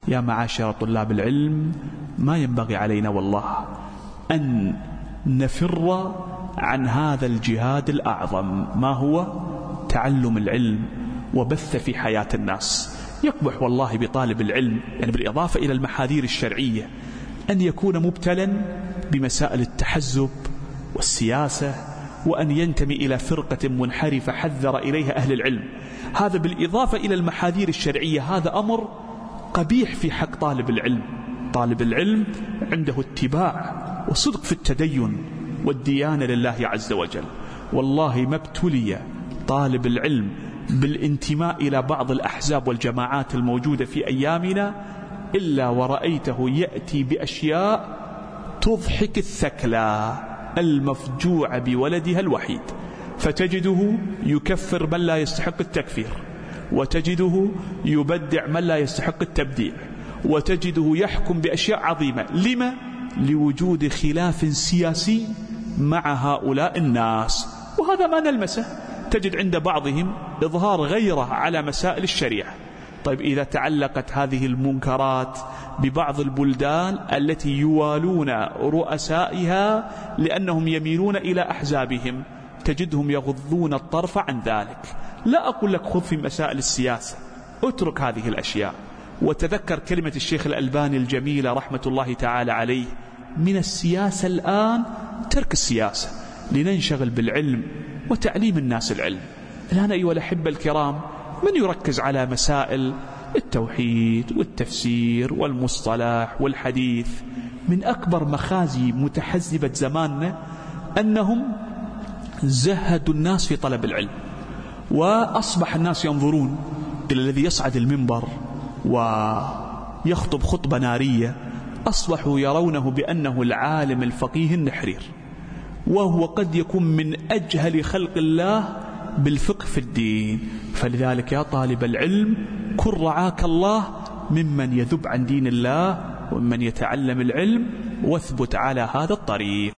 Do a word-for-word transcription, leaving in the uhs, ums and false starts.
يا معاشر طلاب العلم، ما ينبغي علينا والله أن نفر عن هذا الجهاد الأعظم، ما هو تعلم العلم وبث في حياة الناس. يقبح والله بطالب العلم يعني بالإضافة إلى المحاذير الشرعية أن يكون مبتلا بمسائل التحزب والسياسة، وأن ينتمي إلى فرقة منحرفة حذر إليها أهل العلم. هذا بالإضافة إلى المحاذير الشرعية، هذا أمر قبيح في حق طالب العلم. طالب العلم عنده اتباع وصدق في التدين والديانة لله عز وجل. والله ما ابتلي طالب العلم بالانتماء إلى بعض الأحزاب والجماعات الموجودة في أيامنا إلا ورأيته يأتي بأشياء تضحك الثكلى المفجوع بولدها الوحيد، فتجده يكفر من لا يستحق التكفير، وتجده يبدع من لا يستحق التبديع، وتجده يحكم بأشياء عظيمة. لما؟ لوجود خلاف سياسي مع هؤلاء الناس، وهذا ما نلمسه. تجد عند بعضهم إظهار غيره على مسائل الشريعة. طيب إذا تعلقت هذه المنكرات ببعض البلدان التي يوالون رؤسائها لأنهم يميلون إلى أحزابهم، تجدهم يغضون الطرف عن ذلك. لا أقول لك خذ في مسائل السياسة، اترك هذه الأشياء وتذكر كلمة الشيخ الألباني الجميلة رحمة الله تعالى عليه: من السياسة الآن ترك السياسة لننشغل بالعلم وتعليم الناس العلم. الآن أيها الأحبة الكرام، من يركز على مسائل التوحيد والتفسير والمصطلح والحديث؟ من أكبر مخازي متحزبة زماننا أنهم زهدوا الناس في طلب العلم، وأصبح الناس ينظرون إلى الذي يصعد المنبر ويخطب خطبة نارية، أصبحوا يرونه بأنه العالم الفقيه النحرير، وهو قد يكون من أجهل خلق الله بالفقه في الدين. فلذلك يا طالب العلم، كن رعاك الله ممن يذب عن دين الله ومن يتعلم العلم، واثبت على هذا الطريق.